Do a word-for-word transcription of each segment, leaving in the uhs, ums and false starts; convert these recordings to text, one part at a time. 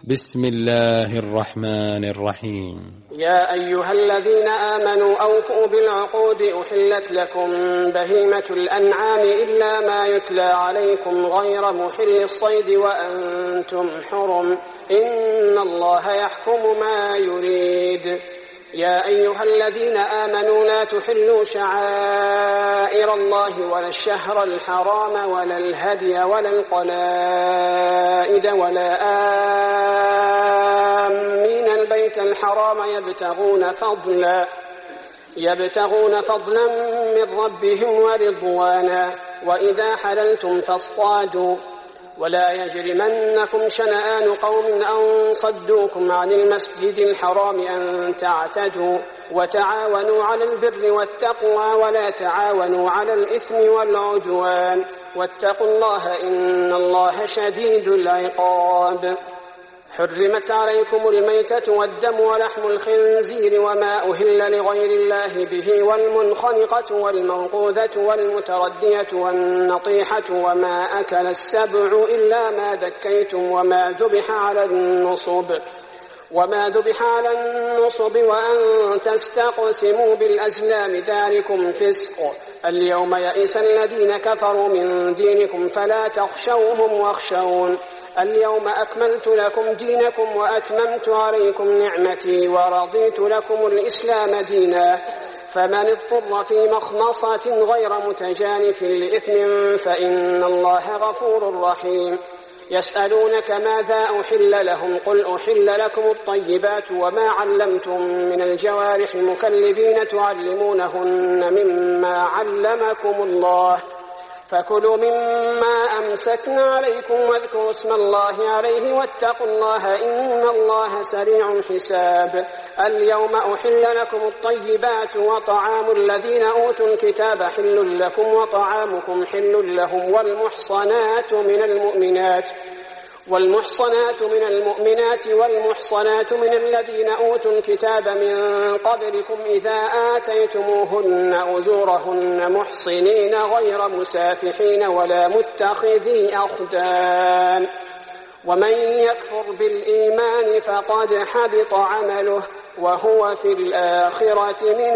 بسم الله الرحمن الرحيم. يا أيها الذين آمنوا أوفوا بالعقود أحلت لكم بهيمة الأنعام إلا ما يتلى عليكم غير محل الصيد وأنتم حرم إن الله يحكم ما يريد. يا أيها الذين آمنوا لا تحلوا شعائر الله ولا الشهر الحرام ولا الهدي ولا القلائد ولا آمين البيت الحرام يبتغون فضلا يبتغون فضلا من ربهم ورضوانا وإذا حللتم فاصطادوا ولا يجرمنكم شنآن قوم أن صدوكم عن المسجد الحرام أن تعتدوا وتعاونوا على البر والتقوى ولا تعاونوا على الإثم والعدوان واتقوا الله إن الله شديد العقاب. حرمت عليكم الميتة والدم ولحم الخنزير وما أهل لغير الله به والمنخنقة والموقوذة والمتردية والنطيحة وما أكل السبع إلا ما ذكيتم وما ذبح على النصب وما ذبح على النصب وأن تستقسموا بالأزلام ذلكم فسق. اليوم يئس الذين كفروا من دينكم فلا تخشوهم واخشون. اليوم أكملت لكم دينكم وأتممت عليكم نعمتي ورضيت لكم الإسلام دينا فمن اضطر في مخمصة غير متجانف لإثم فإن الله غفور رحيم. يسألونك ماذا أحل لهم قل أحل لكم الطيبات وما علمتم من الجوارح مكلبين تعلمونهن مما علمكم الله فكلوا مما أمسكنا عليكم واذكروا اسم الله عليه واتقوا الله إن الله سريع الحساب. اليوم أحل لكم الطيبات وطعام الذين أوتوا الكتاب حل لكم وطعامكم حل لهم والمحصنات من المؤمنات والمحصنات من المؤمنات والمحصنات من الذين أوتوا الكتاب من قبلكم إذا آتيتموهن أجورهن محصنين غير مسافحين ولا متخذي أخدان ومن يكفر بالإيمان فقد حبط عمله وهو في الآخرة من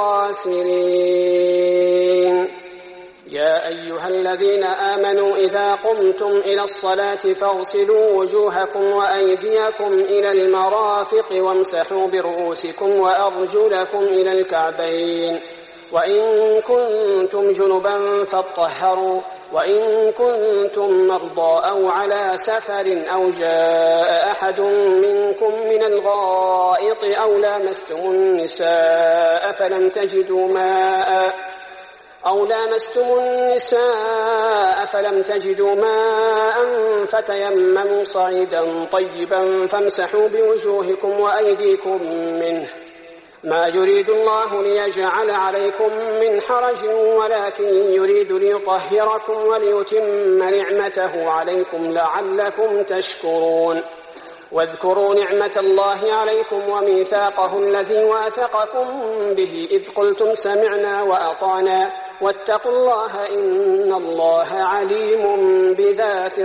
الخاسرين. يا أيها الذين آمنوا إذا قمتم إلى الصلاة فاغسلوا وجوهكم وأيديكم إلى المرافق وامسحوا برؤوسكم وأرجلكم إلى الكعبين وإن كنتم جنبا فاطهروا وإن كنتم مرضى أو على سفر أو جاء أحد منكم من الغائط أو لامستم النساء فلم تجدوا ماء أو لامستم النساء فلم تجدوا ماء فتيمموا صعيدا طيبا فامسحوا بوجوهكم وأيديكم منه ما يريد الله ليجعل عليكم من حرج ولكن يريد ليطهركم وليتم نعمته عليكم لعلكم تشكرون. واذكروا نعمة الله عليكم وميثاقه الذي واثقكم به إذ قلتم سمعنا وأطعنا واتقوا الله إن الله عليم بذات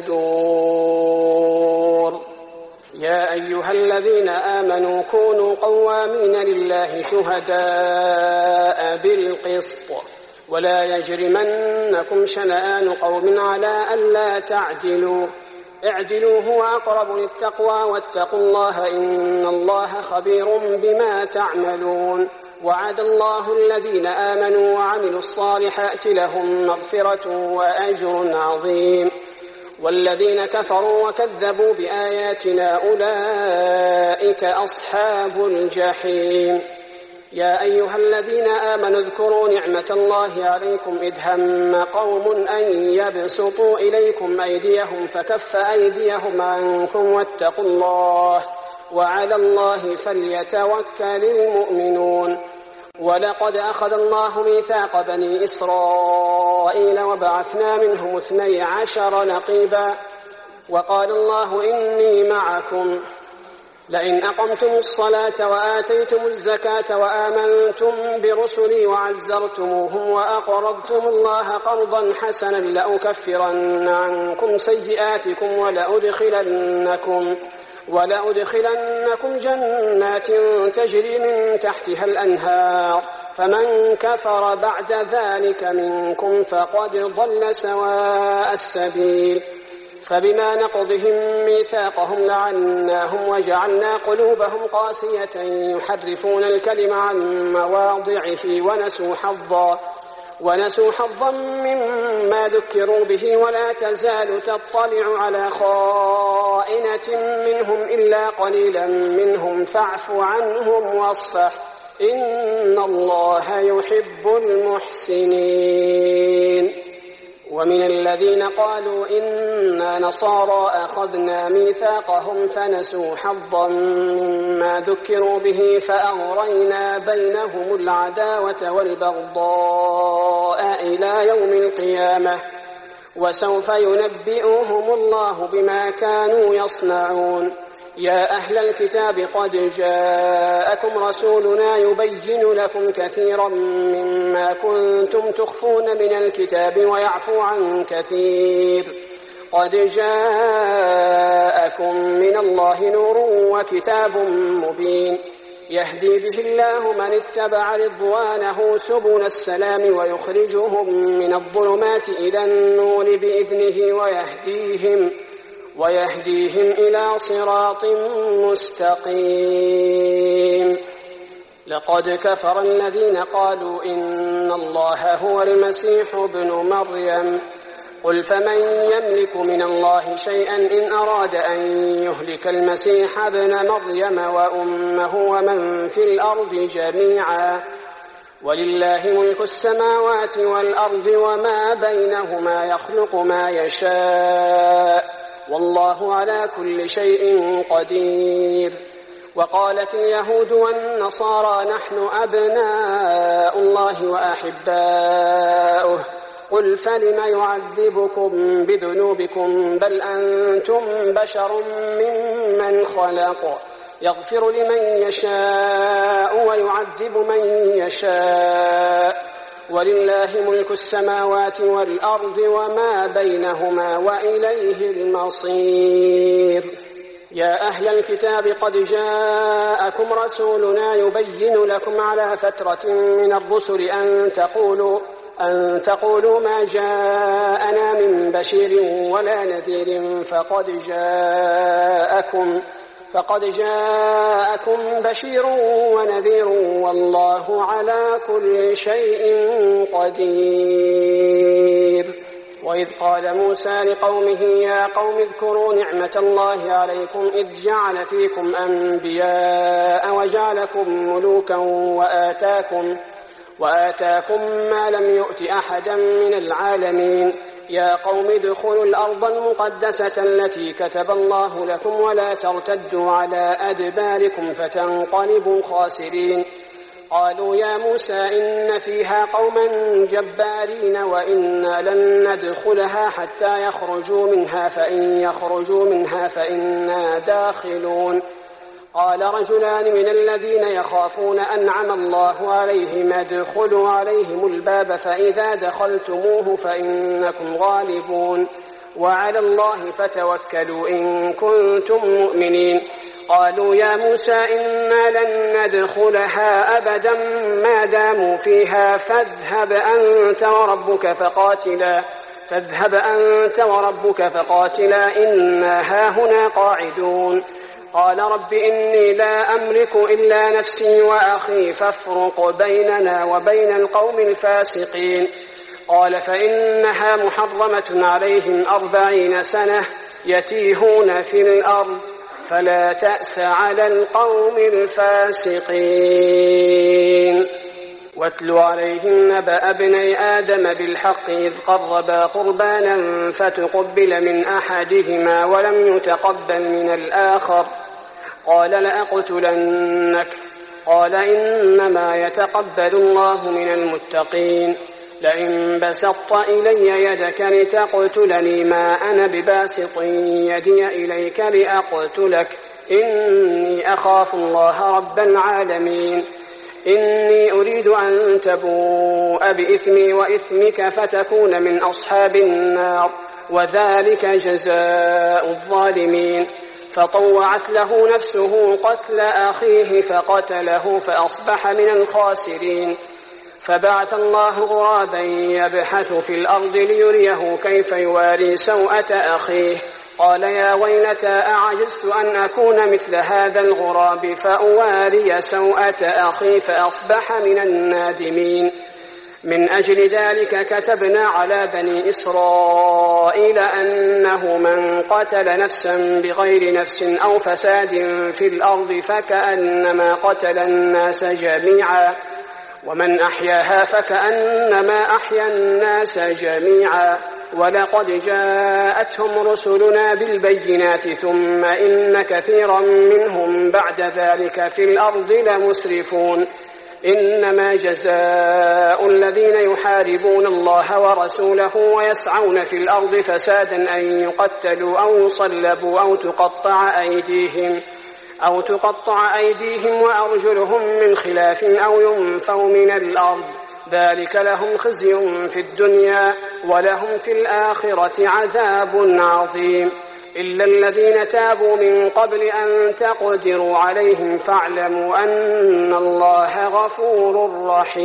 الصدور. يا أيها الذين آمنوا كونوا قوامين لله شهداء بالقسط ولا يجرمنكم شنآن قوم على ألا تعدلوا اعدلوا هو أقرب للتقوى واتقوا الله إن الله خبير بما تعملون. وعد الله الذين آمنوا وعملوا الصالحات لهم مغفرة وأجر عظيم والذين كفروا وكذبوا بآياتنا أولئك أصحاب الجحيم. يا أيها الذين آمنوا اذكروا نعمة الله عليكم إذ هم قوم أن يبسطوا إليكم أيديهم فكف أيديهم عنكم واتقوا الله وعلى الله فليتوكل المؤمنون. ولقد أخذ الله ميثاق بني إسرائيل وبعثنا منهم اثني عشر نقيبا وقال الله إني معكم لئن أقمتم الصلاة وآتيتم الزكاة وآمنتم برسلي وعزرتموهم وأقرضتم الله قرضا حسنا لأكفرن عنكم سيئاتكم ولأدخلنكم, ولأدخلنكم جنات تجري من تحتها الأنهار فمن كفر بعد ذلك منكم فقد ضل سواء السبيل. فبما نقضهم ميثاقهم لعناهم وجعلنا قلوبهم قاسية يحرفون الكلم عن مواضعه ونسوا حظا ونسوا حظا مما ذكروا به ولا تزال تطلع على خائنة منهم إلا قليلا منهم فاعف عنهم واصفح إن الله يحب المحسنين. ومن الذين قالوا إنا نصارى أخذنا ميثاقهم فنسوا حظا مما ذكروا به فأغرينا بينهم العداوة والبغضاء إلى يوم القيامة وسوف ينبئهم الله بما كانوا يصنعون. يا أهل الكتاب قد جاءكم رسولنا يبين لكم كثيرا مما كنتم تخفون من الكتاب ويعفو عن كثير. قد جاءكم من الله نور وكتاب مبين يهدي به الله من اتبع رضوانه سبل السلام ويخرجهم من الظلمات إلى النور بإذنه ويهديهم ويهديهم إلى صراط مستقيم. لقد كفر الذين قالوا إن الله هو المسيح ابن مريم قل فمن يملك من الله شيئا إن أراد أن يهلك المسيح ابن مريم وأمه ومن في الأرض جميعا ولله ملك السماوات والأرض وما بينهما يخلق ما يشاء والله على كل شيء قدير. وقالت اليهود والنصارى نحن أبناء الله وأحباؤه قل فلم يعذبكم بذنوبكم بل أنتم بشر ممن خلق يغفر لمن يشاء ويعذب من يشاء ولله ملك السماوات والأرض وما بينهما وإليه المصير. يا أهل الكتاب قد جاءكم رسولنا يبين لكم على فترة من الرسل أن تقولوا, أن تقولوا ما جاءنا من بشير ولا نذير فقد جاءكم فقد جاءكم بشير ونذير والله على كل شيء قدير. وإذ قال موسى لقومه يا قوم اذكروا نعمة الله عليكم إذ جعل فيكم أنبياء وجعلكم ملوكا وآتاكم, وآتاكم ما لم يؤت أحدا من العالمين. يا قوم ادخلوا الأرض المقدسة التي كتب الله لكم ولا ترتدوا على أدباركم فتنقلبوا خاسرين. قالوا يا موسى إن فيها قوما جبارين وإنا لن ندخلها حتى يخرجوا منها فإن يخرجوا منها فإنا داخلون. قال رجلان من الذين يخافون أنعم الله عليهم ادخلوا عليهم الباب فإذا دخلتموه فإنكم غالبون وعلى الله فتوكلوا إن كنتم مؤمنين. قالوا يا موسى إنا لن ندخلها أبدا ما داموا فيها فاذهب أنت وربك فقاتلا فاذهب أنت وربك فقاتلا إنا هاهنا قاعدون. قال رب إني لا أملك إلا نفسي وأخي فافرق بيننا وبين القوم الفاسقين. قال فإنها محرمة عليهم أربعين سنة يتيهون في الأرض فلا تأس على القوم الفاسقين. واتل عليهم نبأ ابني آدم بالحق إذ قربا قربانا فتقبل من أحدهما ولم يتقبل من الآخر قال لأقتلنك قال إنما يتقبل الله من المتقين. لئن بسطت إلي يدك لتقتلني ما أنا بباسط يدي إليك لأقتلك إني أخاف الله رب العالمين إني أريد أن تبوء بإثمي وإثمك فتكون من أصحاب النار وذلك جزاء الظالمين. فطوعت له نفسه قتل أخيه فقتله فأصبح من الخاسرين. فبعث الله غرابا يبحث في الأرض ليريه كيف يواري سوءة أخيه قال يا ويلتى أعجزت أن أكون مثل هذا الغراب فأواري سوءة أخي فأصبح من النادمين. من أجل ذلك كتبنا على بني إسرائيل أنه من قتل نفسا بغير نفس أو فساد في الأرض فكأنما قتل الناس جميعا ومن أحياها فكأنما أحيا الناس جميعا. ولقد جاءتهم رسلنا بالبينات ثم إن كثيرا منهم بعد ذلك في الأرض لمسرفون. إنما جزاء الذين يحاربون الله ورسوله ويسعون في الأرض فسادا أن يقتلوا أو يصلبوا أو تقطع أيديهم أو تقطع أيديهم وأرجلهم من خلاف أو ينفوا من الأرض ذلك لهم خزي في الدنيا ولهم في الآخرة عذاب عظيم. إلا الذين تابوا من قبل أن تقدروا عليهم فاعلموا أن الله غفور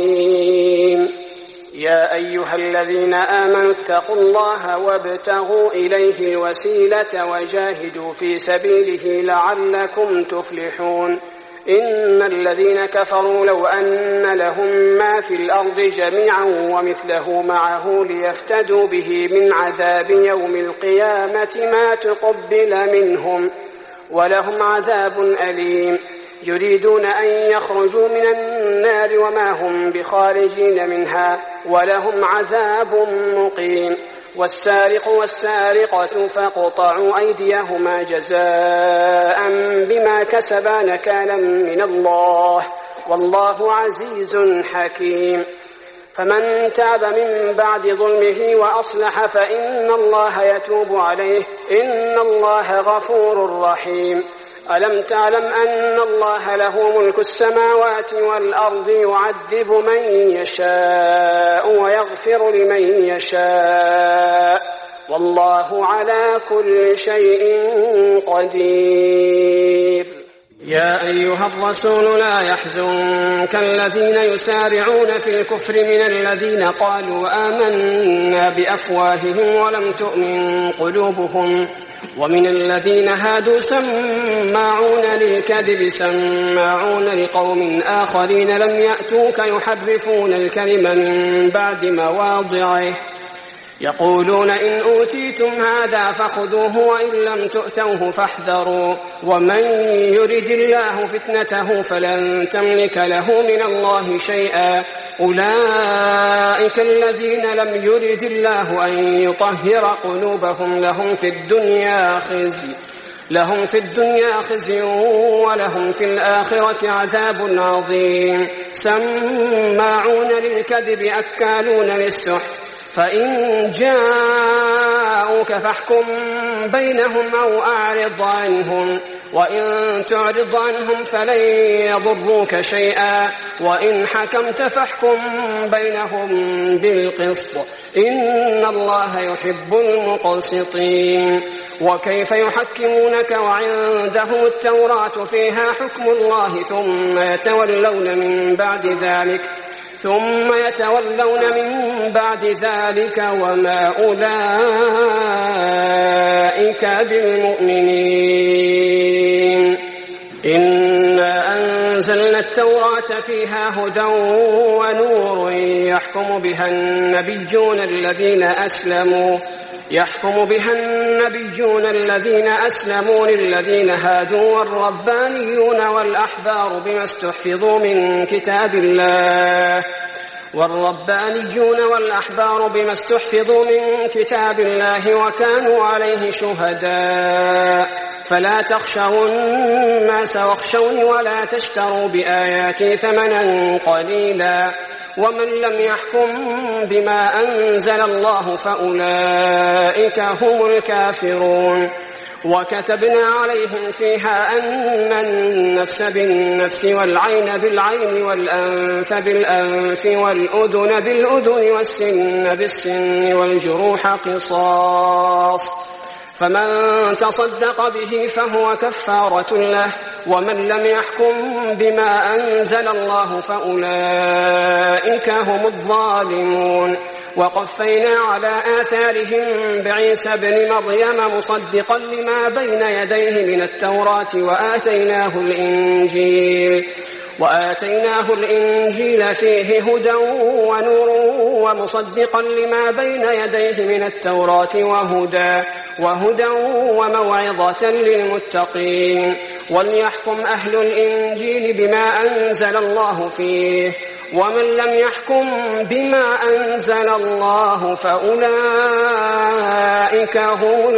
رحيم. يا أيها الذين آمنوا اتقوا الله وابتغوا إليه الوسيلة وجاهدوا في سبيله لعلكم تفلحون. إن الذين كفروا لو أن لهم ما في الأرض جميعا ومثله معه ليفتدوا به من عذاب يوم القيامة ما تقبل منهم ولهم عذاب أليم. يريدون أن يخرجوا من النار وما هم بخارجين منها ولهم عذاب مقيم. والسارق والسارقة فاقطعوا أيديهما جزاء بما كسبا نكالا من الله والله عزيز حكيم. فمن تاب من بعد ظلمه وأصلح فإن الله يتوب عليه إن الله غفور رحيم. ألم تعلم أن الله له ملك السماوات والأرض يعذب من يشاء ويغفر لمن يشاء والله على كل شيء قدير. يا أيها الرسول لا يحزنك الذين يسارعون في الكفر من الذين قالوا آمنا بأفواههم ولم تؤمن قلوبهم ومن الذين هادوا سماعون للكذب سماعون لقوم آخرين لم يأتوك يحرفون الكلم من بعد مواضعه يقولون إن أوتيتم هذا فخذوه وإن لم تؤتوه فاحذروا ومن يرد الله فتنته فلن تملك له من الله شيئا أولئك الذين لم يرد الله أن يطهر قلوبهم لهم في الدنيا خزي لهم في الدنيا خزي ولهم في الآخرة عذاب عظيم. سماعون للكذب أكالون للسحت فإن جاءوك فاحكم بينهم أو أعرض عنهم وإن تعرض عنهم فلن يضروك شيئا وإن حكمت فاحكم بينهم بالقسط إن الله يحب المقسطين. وكيف يحكمونك وعندهم التوراة فيها حكم الله ثم يتولون من بعد ذلك ثم يتولون من بعد ذلك وما أولئك بالمؤمنين. إنا أنزلنا التوراة فيها هدى ونور يحكم بها النبيون الذين أسلموا يحكم بها النبيون الذين أسلموا للذين هادوا والربانيون والأحبار بما استحفظوا من كتاب الله والربانيون والأحبار بما استحفظوا من كتاب الله وكانوا عليه شهداء فلا تخشوا الناس واخشوني ولا تشتروا بآياتي ثمنا قليلا ومن لم يحكم بما أنزل الله فأولئك هم الكافرون. وكتبنا عليهم فيها أن النفس بالنفس والعين بالعين والأنف بالأنف والأذن بالأذن والسن بالسن والجروح قصاص، فمن تصدق به فهو كفارة له، ومن لم يحكم بما أنزل الله فأولئك هم الظالمون. وقفينا على آثارهم بعيسى بن مريم مصدقا لما بين يديه من التوراة وآتيناه الإنجيل وآتيناه الإنجيل فيه هدى ونور ومصدقا لما بين يديه من التوراة وهدى وهدى وموعظة للمتقين. وليحكم أهل الإنجيل بما أنزل الله فيه، ومن لم يحكم بما أنزل الله فأولئك هم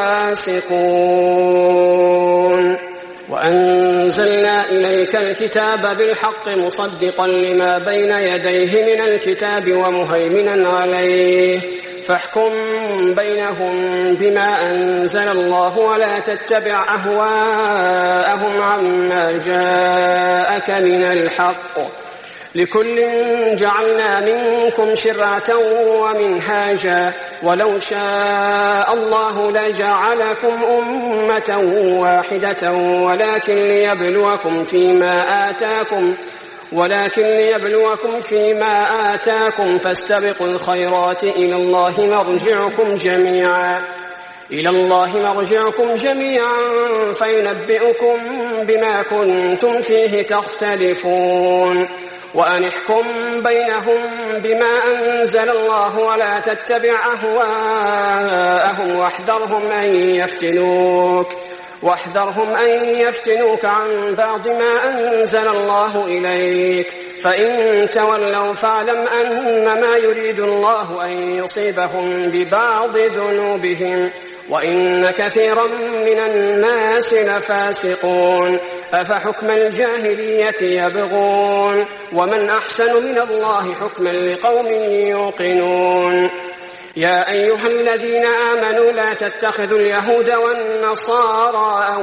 الفاسقون. وأنزلنا إليك الكتاب بالحق مصدقا لما بين يديه من الكتاب ومهيمنا عليه، فاحكم بينهم بما أنزل الله ولا تتبع أهواءهم عما جاءك من الحق، لكل جعلنا منكم شرعة ومنهاجا، ولو شاء الله لجعلكم أمة واحدة ولكن ليبلوكم فيما آتاكم ولكن ليبلوكم فيما آتاكم فاستبقوا الخيرات إلى الله مرجعكم جميعا إلى الله مرجعكم جميعا فينبئكم بما كنتم فيه تختلفون. وأن احكم بينهم بما أنزل الله ولا تتبع أهواءهم واحذرهم أن يفتنوك واحذرهم أن يفتنوك عن بعض ما أنزل الله إليك، فإن تولوا فاعلم أنما يريد الله أن يصيبهم ببعض ذنوبهم وإن كثيرا من الناس لفاسقون. أفحكم الجاهلية يبغون ومن أحسن من الله حكما لقوم يوقنون. يا أيها الذين آمنوا لا تتخذوا اليهود والنصارى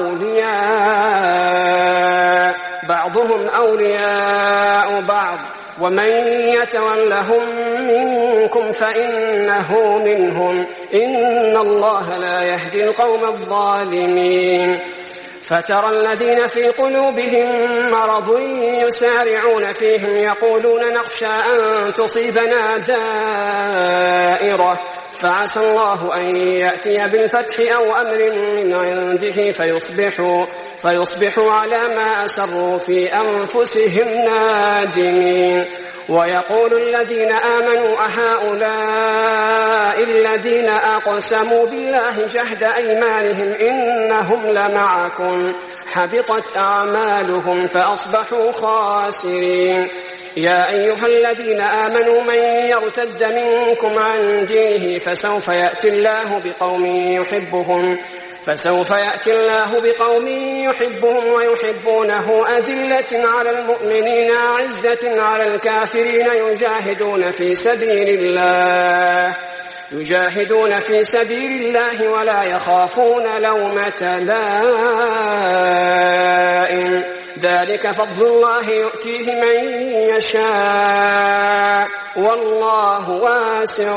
أولياء بعضهم أولياء بعض ومن يتولهم منكم فإنه منهم إن الله لا يهدي القوم الظالمين. فترى الذين في قلوبهم مرض يسارعون فيهم يقولون نخشى أن تصيبنا دائرة فعسى الله أن يأتي بالفتح أو أمر من عنده فيصبحوا, فيصبحوا على ما أسروا في أنفسهم نادمين. ويقول الذين آمنوا أهؤلاء الذين أقسموا بالله جهد أيمانهم إنهم لمعكم حبطت أعمالهم فأصبحوا خاسرين. يا أيها الذين آمنوا من يرتد منكم عن دينه فسوف يأتي الله بقوم يحبهم فسوف يأتي الله بقوم يحبهم ويحبونه أذلة على المؤمنين عزة على الكافرين يجاهدون في سبيل الله يجاهدون في سبيل الله ولا يخافون لومة لائم ذلك فضل الله يؤتيه من يشاء والله واسع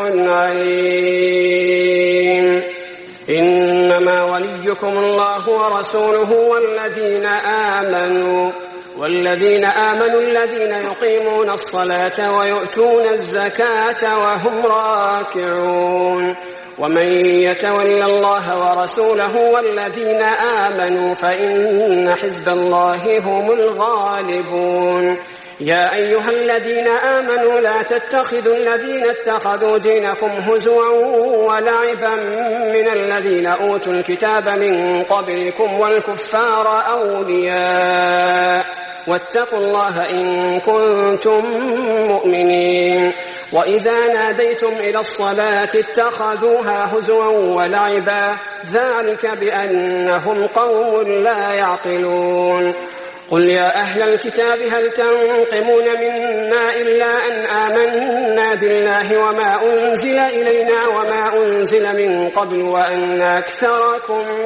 عليم. إنما وليكم الله ورسوله والذين آمنوا والذين آمنوا الذين يقيمون الصلاة ويؤتون الزكاة وهم راكعون. ومن يتول الله ورسوله والذين آمنوا فإن حزب الله هم الغالبون. يا أيها الذين آمنوا لا تتخذوا الذين اتخذوا دينكم هزوا ولعبا من الذين أوتوا الكتاب من قبلكم والكفار أولياء واتقوا الله إن كنتم مؤمنين. وإذا ناديتم إلى الصلاة اتخذوها هزوا ولعبا ذلك بأنهم قوم لا يعقلون. قل يا أهل الكتاب هل تنقمون منا إلا أن آمنا بالله وما أنزل إلينا وما أنزل من قبل وأن أكثركم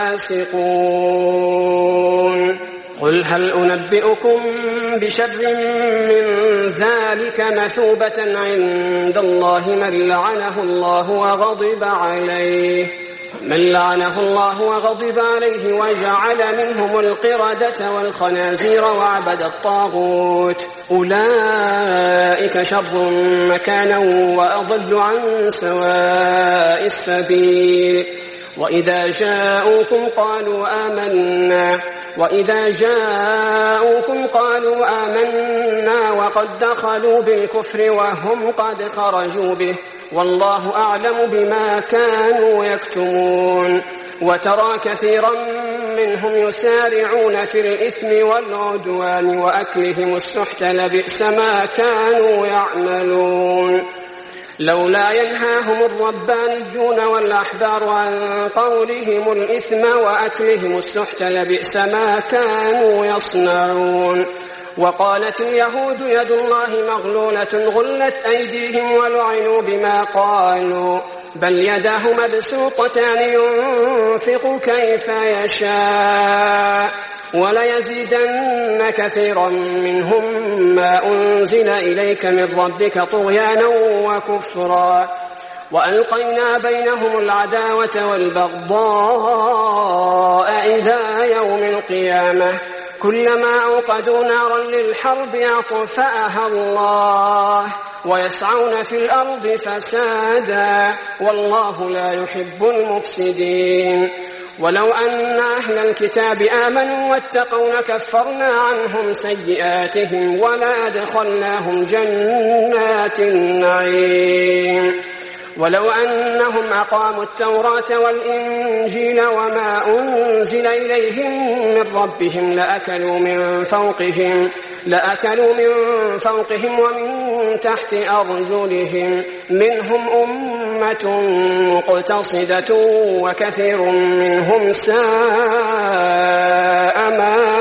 فاسقون قل هل أنبئكم بشر من ذلك مثوبة عند الله من لعنه الله وغضب عليه من لعنه الله وغضب عليه وجعل منهم القردة والخنازير وعبد الطاغوت أولئك شر مكانا وأضل عن سواء السبيل وإذا جاءوكم قالوا آمنا وإذا جاءوكم قالوا آمنا وقد دخلوا بالكفر وهم قد خرجوا به والله أعلم بما كانوا يكتمون وترى كثيرا منهم يسارعون في الإثم والعدوان وأكلهم السحت لبئس ما كانوا يعملون لولا ينهاهم الربانيون والأحبار عن قولهم الإثم وأكلهم السحت لبئس ما كانوا يصنعون وقالت اليهود يد الله مغلولة غلت أيديهم ولعنوا بما قالوا بل يداه مبسوطتان ينفق كيف يشاء وليزيدن كثيرا منهم ما أنزل إليك من ربك طغيانا وكفرا وألقينا بينهم العداوة والبغضاء إلى يوم القيامة كلما أوقدوا نارا للحرب أطفأها الله ويسعون في الأرض فسادا والله لا يحب المفسدين ولو أن أهل الكتاب آمنوا واتقوا لكفرنا عنهم سيئاتهم ولأدخلناهم جنات النعيم ولو أنهم أقاموا التوراة والإنجيل وما أنزل إليهم من ربهم لأكلوا من فوقهم لأكلوا من فوقهم ومن تحت أرجلهم منهم أمة مقتصدة وكثير منهم ساء ما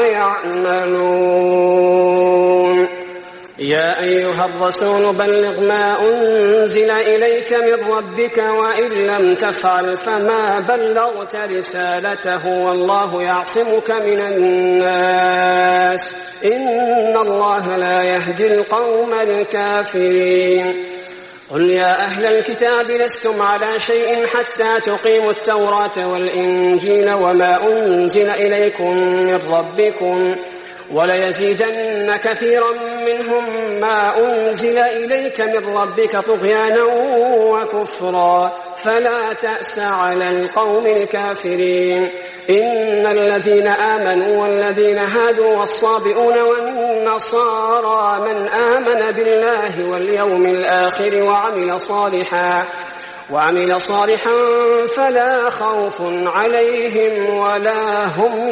يعملون يا أيها الرسول بلغ ما أنزل إليك من ربك وإن لم تفعل فما بلغت رسالته والله يعصمك من الناس إن الله لا يهدي القوم الكافرين قل يا أهل الكتاب لستم على شيء حتى تقيموا التوراة والإنجيل وما أنزل إليكم من ربكم وليزيدن كثيرا منهم ما أنزل إليك من ربك طغيانا وكفرا فلا تأس على القوم الكافرين إن الذين آمنوا والذين هادوا والصابئون والنصارى من آمن بالله واليوم الآخر وعمل صالحا وعمل صالحا فلا خوف عليهم ولا هم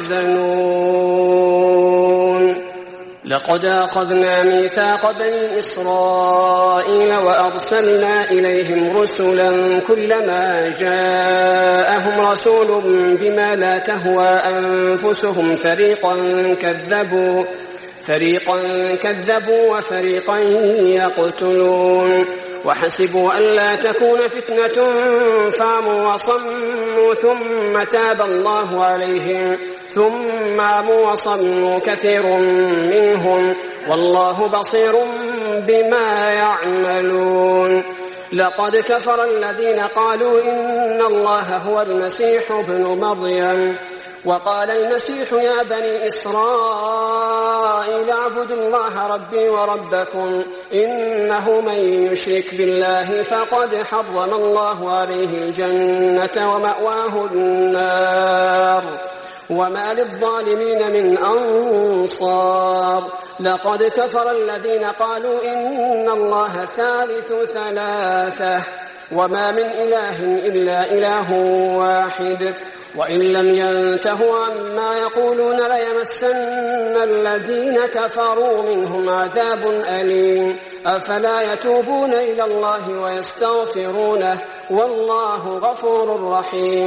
يحزنون لقد أخذنا ميثاق بني إسرائيل وأرسلنا إليهم رسلا كلما جاءهم رسول بما لا تهوى أنفسهم فريقا كذبوا فريقا كذبوا وفريقا يقتلون وحسبوا ألا تكون فتنة فعموا وصموا ثم تاب الله عليهم ثم عموا وصموا كثير منهم والله بصير بما يعملون لقد كفر الذين قالوا إن الله هو المسيح ابن مريم وقال المسيح يا بني إسرائيل اعبدوا الله ربي وربكم إنه من يشرك بالله فقد حرم الله عليه الجنة ومأواه النار وما للظالمين من أنصار لقد كفر الذين قالوا إن الله ثالث ثلاثة وما من إله إلا إله واحد وإن لم ينتهوا عما يقولون ليمسن الذين كفروا منهم عذاب أليم أفلا يتوبون إلى الله ويستغفرونه والله غفور رحيم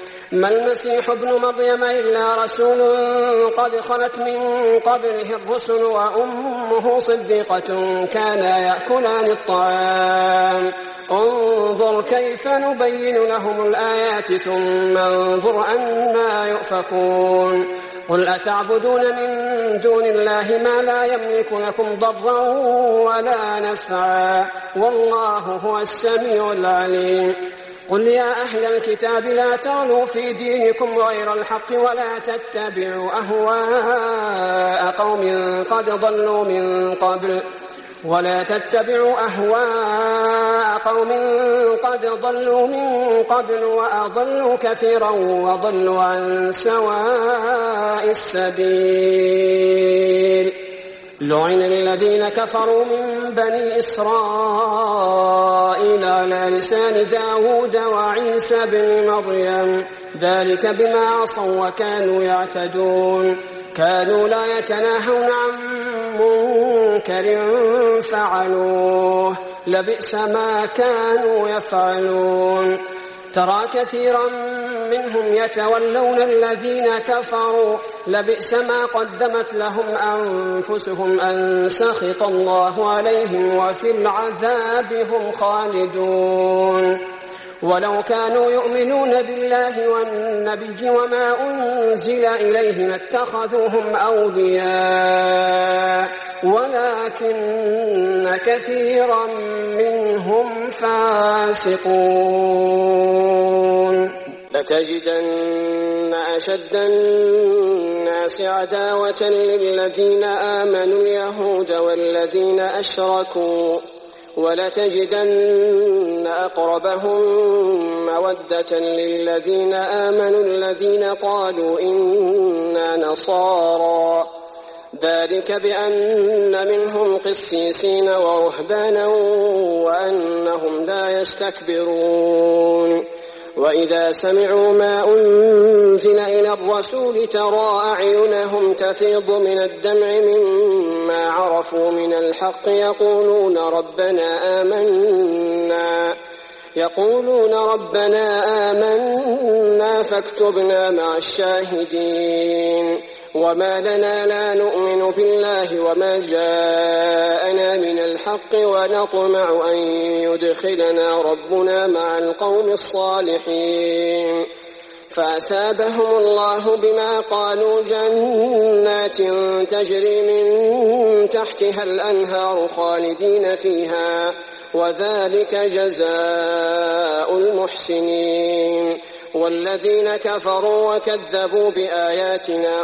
ما المسيح ابن مريم إلا رسول قد خلت من قبله الرسل وأمه صديقة كانا يأكلان الطعام انظر كيف نبين لهم الآيات ثم انظر أنا يؤفكون قل أتعبدون من دون الله ما لا يملك لكم ضرا ولا نفعا والله هو السميع العليم قل يا أهل الكتاب لا تغلوا في دينكم غير الحق ولا تتبعوا أهواء قوم قد ضلوا من قبل ولا تتبعوا أهواء قوم قد ضلوا من قبل وأضلوا كثيرا وضلوا عن سواء السبيل لعن الذين كفروا من بني إسرائيل على لسان داود وعيسى بن مريم ذلك بما عصوا وكانوا يعتدون كانوا لا يتناهون عن منكر فعلوه لبئس ما كانوا يفعلون ترى كثيرا منهم يتولون الذين كفروا لبئس ما قدمت لهم أنفسهم أن سخط الله عليهم وفي العذاب هم خالدون ولو كانوا يؤمنون بالله والنبي وما أنزل إليه لاتخذوهم أولياء ولكن كثيرا منهم فاسقون لتجدن أشد الناس عداوة للذين آمنوا اليهود والذين أشركوا ولتجدن أقربهم مودة للذين آمنوا الذين قالوا إنا نصارى ذلك بأن منهم قسيسين ورهبانا وأنهم لا يستكبرون وإذا سمعوا ما أنزل إلى الرسول ترى أعينهم تفيض من الدمع مما عرفوا من الحق يقولون ربنا آمنا يقولون ربنا آمنا فاكتبنا مع الشاهدين وما لنا لا نؤمن بالله وما جاءنا من الحق ونطمع أن يدخلنا ربنا مع القوم الصالحين فأثابهم الله بما قالوا جنات تجري من تحتها الأنهار خالدين فيها وذلك جزاء المحسنين والذين كفروا وكذبوا بآياتنا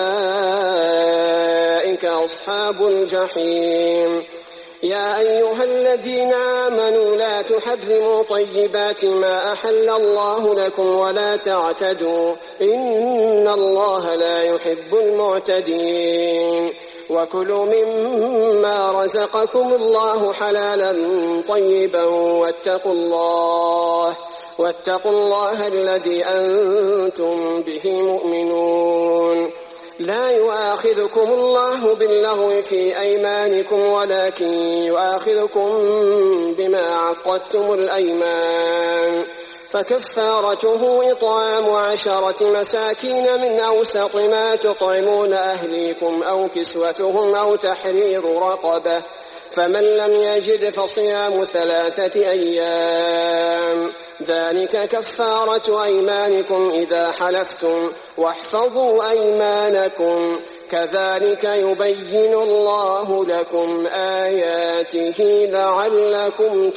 أولئك أصحاب الجحيم يا أيها الذين آمنوا لا تحرموا طيبات ما أحل الله لكم ولا تعتدوا إن الله لا يحب المعتدين وكلوا مما رزقكم الله حلالا طيبا واتقوا الله واتقوا الله الذي أنتم به مؤمنون لا يؤاخذكم الله باللغو في أيمانكم ولكن يؤاخذكم بما عقدتم الأيمان فكفارته إطعام عشرة مساكين من أوسط ما تطعمون أهليكم أو كسوتهم أو تحرير رقبة فمن لم يجد فصيام ثلاثة أيام ذلك كفارة أيمانكم إذا حلفتم واحفظوا أيمانكم كذلك يبين الله لكم آياته لعلكم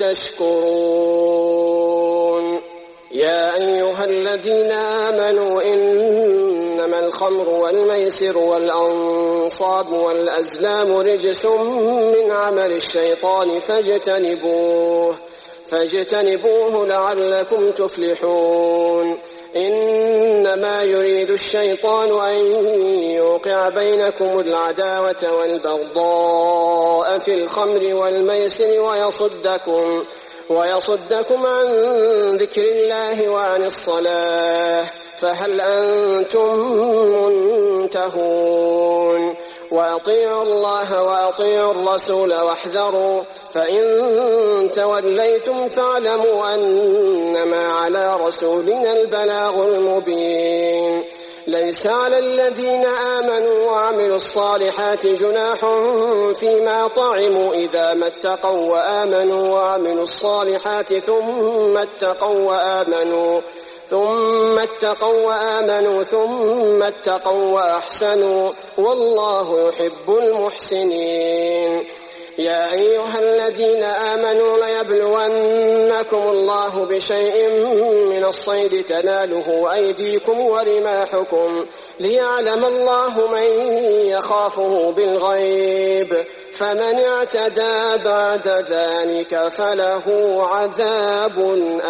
تشكرون يا أيها الذين آمنوا إنما الخمر والميسر والأنصاب والأزلام رجس من عمل الشيطان فاجتنبوه فاجتنبوه لعلكم تفلحون إنما يريد الشيطان أن يوقع بينكم العداوة والبغضاء في الخمر والميسر ويصدكم ويصدكم عن ذكر الله وعن الصلاة فهل أنتم منتهون وأطيعوا الله وأطيعوا الرسول واحذروا، فإن توليتم فاعلموا أنما على رسولنا البلاغ المبين. ليس على الذين آمنوا وعملوا الصالحات جناح فيما طعموا إذا ما اتقوا وآمنوا وعملوا الصالحات ثم اتقوا وآمنوا ثم اتقوا وآمنوا ثم اتقوا وأحسنوا والله يحب المحسنين. يا أيها الذين آمنوا ليبلونكم الله بشيء من الصيد تناله أيديكم ورماحكم ليعلم الله من يخافه بالغيب، فمن اعتدى بعد ذلك فله عذاب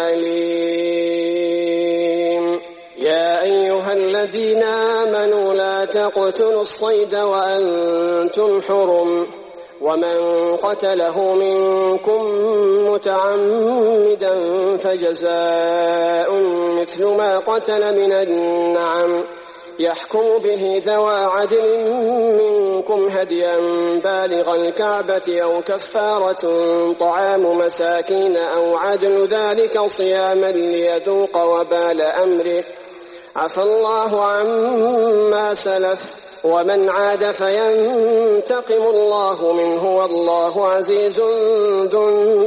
أليم. يا أيها الذين آمنوا لا تقتلوا الصيد وأنتم حرم، ومن قتله منكم متعمدا فجزاء مثل ما قتل من النعم يحكم به ذوى عدل منكم هديا بالغ الكعبة أو كفارة طعام مساكين أو عدل ذلك صياما ليذوق وبال أمره، عفى الله عما سلف، ومن عاد فينتقم الله منه والله عزيز ذو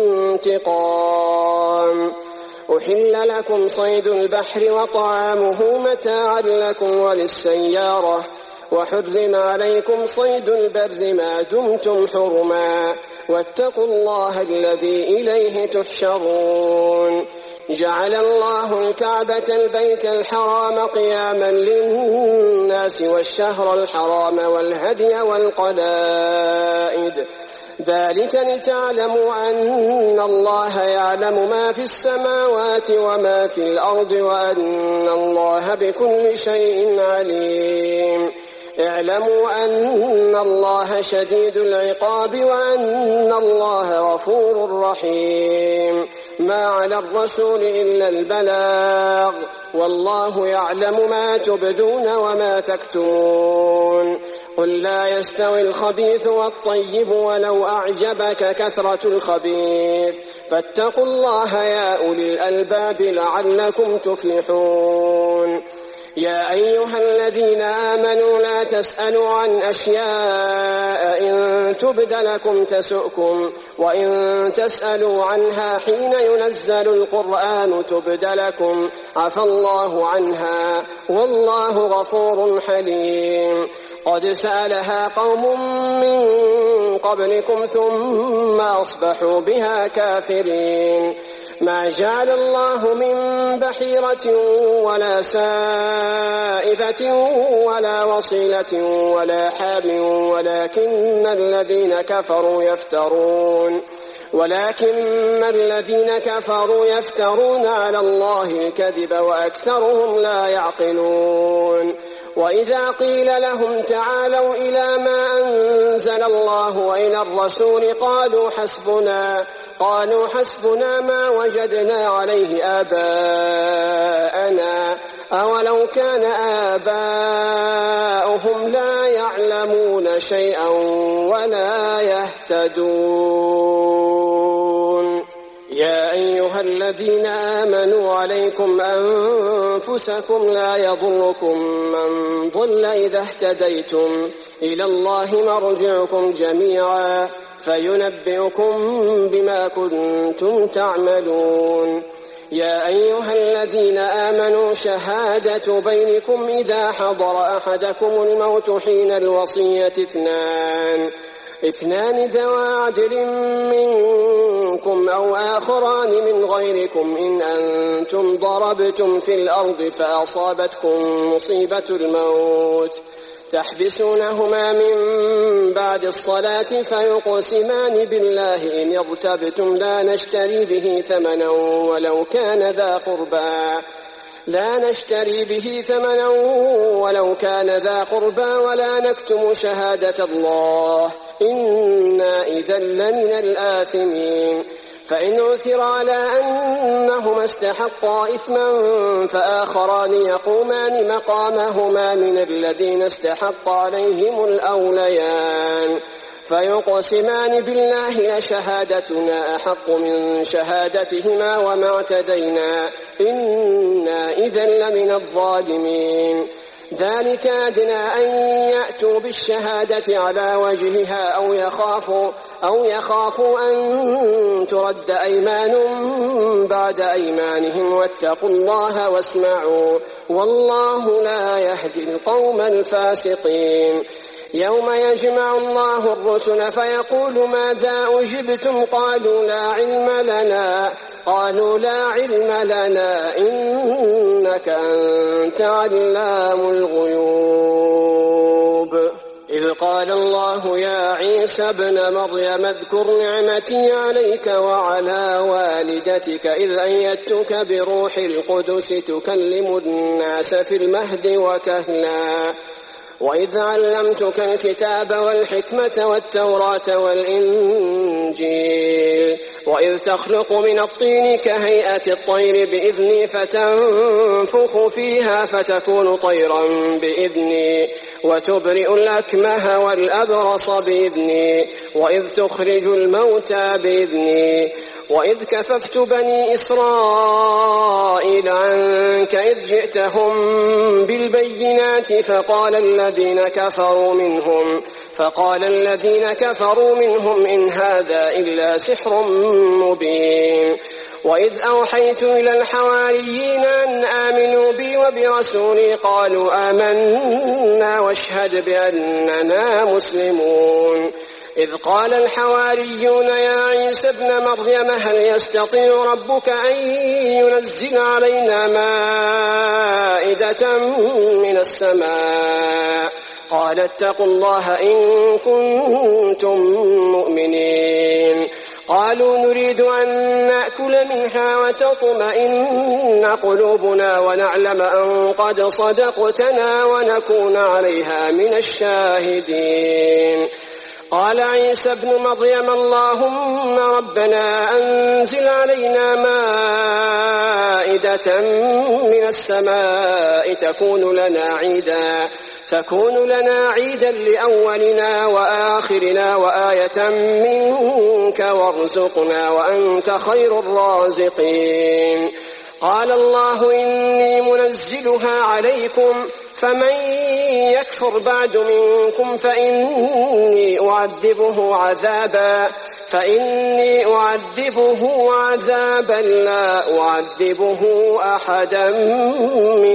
انتقام. أحل لكم صيد البحر وطعامه متاعا لكم وللسيارة، وحرم عليكم صيد البر ما دمتم حرما، واتقوا الله الذي إليه تحشرون. جعل الله الكعبة البيت الحرام قياما للناس والشهر الحرام والهدي والقلائد، ذلك لتعلموا أن الله يعلم ما في السماوات وما في الأرض وأن الله بكل شيء عليم. اعلموا أن الله شديد العقاب وأن الله غفور رحيم. ما على الرسول إلا البلاغ، والله يعلم ما تبدون وما تكتمون. قل لا يستوي الخبيث والطيب ولو أعجبك كثرة الخبيث، فاتقوا الله يا أولي الألباب لعلكم تفلحون. يا أيها الذين آمنوا لا تسألوا عن أشياء إن تبد لكم تسؤكم، وإن تسألوا عنها حين ينزل القرآن تبد لكم عفى الله عنها والله غفور حليم. قد سألها قوم من قبلكم ثم أصبحوا بها كافرين. ما جعل الله من بحيرة ولا سائبة ولا وصيلة ولا حام ولكن الذين كفروا يفترون ولكن الذين كفروا يفترون على الله الكذب وأكثرهم لا يعقلون. وإذا قيل لهم تعالوا إلى ما أنزل الله وإلى الرسول قالوا حسبنا قالوا حسبنا ما وجدنا عليه آباءنا أولو كان آباؤهم لا يعلمون شيئا ولا يهتدون. يا أيها الذين آمنوا عليكم أنفسكم لا يضركم من ضل إذا اهتديتم، إلى الله مرجعكم جميعا فينبئكم بما كنتم تعملون. يا أيها الذين آمنوا شهادة بينكم إذا حضر أحدكم الموت حين الوصية اثنان اثنان ذوى عدل منكم أو آخران من غيركم إن أنتم ضربتم في الأرض فأصابتكم مصيبة الموت تحبسونهما من بعد الصلاة فيقسمان بالله إن ارتبتم لا نشتري به ثمنا ولو كان ذا قربى لا نشتري به ثمنا ولو كان ذا قربى ولا نكتم شهادة الله إنا إذا لمن الآثمين. فإن عثر على أنهما استحقا إثما فآخران يقومان مقامهما من الذين استحق عليهم الأوليان فيقسمان بالله لشهادتنا أحق من شهادتهما وما اعتدينا إنا إذا لمن الظالمين. ذلك أدنى أن يأتوا بالشهادة على وجهها أو يخافوا, أو يخافوا أن ترد أيمان بعد أيمانهم واتقوا الله واسمعوا والله لا يهدي القوم الفاسقين. يوم يجمع الله الرسل فيقول ماذا أجبتم قالوا لا علم لنا قالوا لا علم لنا إنك أنت علام الغيوب. إذ قال الله يا عيسى ابن مريم اذكر نعمتي عليك وعلى والدتك إذ أيدتك بروح القدس تكلم الناس في المهد وكهلا وإذ علمتك الكتاب والحكمة والتوراة والإنجيل وإذ تخلق من الطين كهيئة الطير بإذني فتنفخ فيها فتكون طيرا بإذني وتبرئ الأكمه والأبرص بإذني وإذ تخرج الموتى بإذني وإذ كففت بني إسرائيل عنك إذ جئتهم بالبينات فقال الذين كفروا منهم فقال الذين كفروا منهم إن هذا إلا سحر مبين. وإذ أوحيت إلى الحواريين أن آمنوا بي وبرسولي قالوا آمنا واشهد بأننا مسلمون. إذ قال الحواريون يا عيسى ابن مريم هل يستطيع ربك أن ينزل علينا مائدة من السماء قال اتقوا الله إن كنتم مؤمنين. قالوا نريد أن نأكل منها وتطمئن قلوبنا ونعلم أن قد صدقتنا ونكون عليها من الشاهدين. قال عيسى ابن مريم اللهم ربنا أنزل علينا مائدة من السماء تكون لنا عيدا تكون لنا عيدا لأولنا وآخرنا وآية منك وارزقنا وأنت خير الرازقين. قال الله إني منزلها عليكم فمن يكفر بعد منكم فإني أعذبه عذابا فإني أعذبه عذابا لا أعذبه أحدا من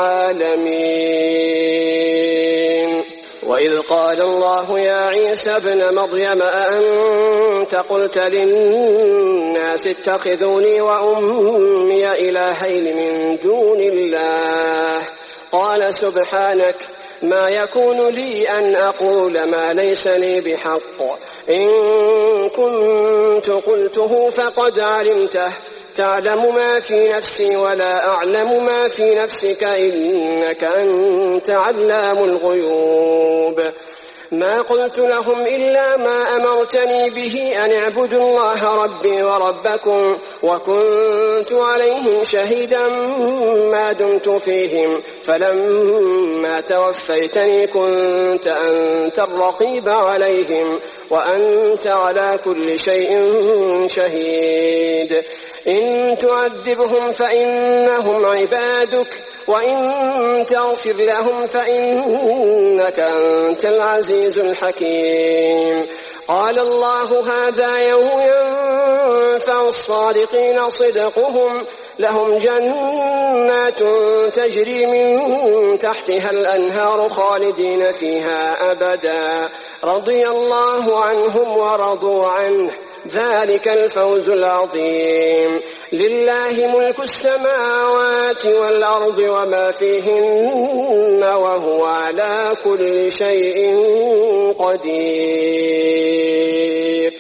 العالمين. وإذ قال الله يا عيسى ابن مريم أأنت قلت للناس اتخذوني وأمي إلهين من دون الله قال سبحانك ما يكون لي أن أقول ما ليس لي بحق إن كنت قلته فقد علمته تعلم ما في نفسي ولا أعلم ما في نفسك إنك أنت علام الغيوب. ما قلت لهم إلا ما أمرتني به أن اعبدوا الله ربي وربكم وكنت عليهم شهيدا ما دمت فيهم فلما توفيتني كنت أنت الرقيب عليهم وأنت على كل شيء شهيد. إن تعذبهم فإنهم عبادك وإن تغفر لهم فإنك أنت العزيز الحكيم. قال الله هذا يوم ينفع الصادقين صدقهم لهم جنات تجري من تحتها الأنهار خالدين فيها أبدا رضي الله عنهم ورضوا عنه ذلك الفوز العظيم. لله ملك السماوات والأرض وما فيهن وهو على كل شيء قدير.